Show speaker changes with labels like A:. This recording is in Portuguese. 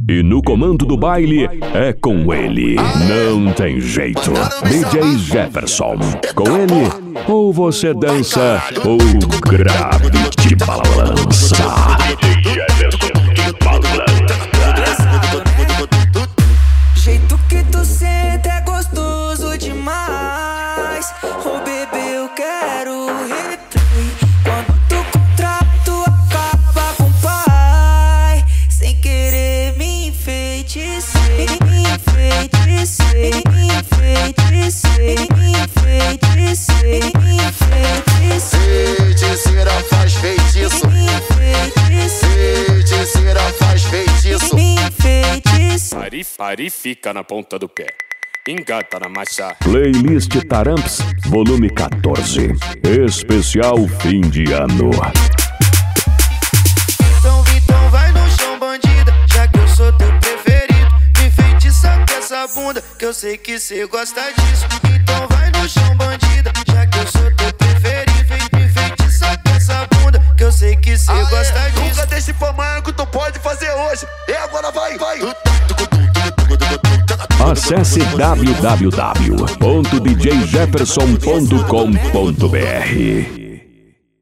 A: E no comando do baile é com ele. Não tem jeito. DJ Jefferson. Com ele, ou você dança ou grave de balança. DJ Jefferson de balança.
B: Jeito que tu senta é gostoso demais. Oh bebê, eu quero replay. Quando tu contrato acaba com o pai. Sem querer me enfeitecei, me enfeitecei, me enfeiteicei, me enfeitecei, me enfeitecei.
C: Feiticeira faz feitiço,
B: me enfeitecei,
C: feiticeira faz feitiço.
B: me enfeitecei.
D: Pare, fica na ponta do pé. Engata na marcha.
A: Playlist Taramps, volume 14. Especial fim de ano.
B: Então vai no chão, bandida, já que eu sou teu preferido. Me enfeitiça com essa bunda, que eu sei que cê gosta disso. Então vai no chão, bandida, já que eu sou teu preferido. Me enfeitiça com essa bunda, que eu sei que cê gosta disso.
C: Nunca deixe pra amanhã que tu pode fazer hoje. E agora vai.
A: Acesse www.djjefferson.com.br.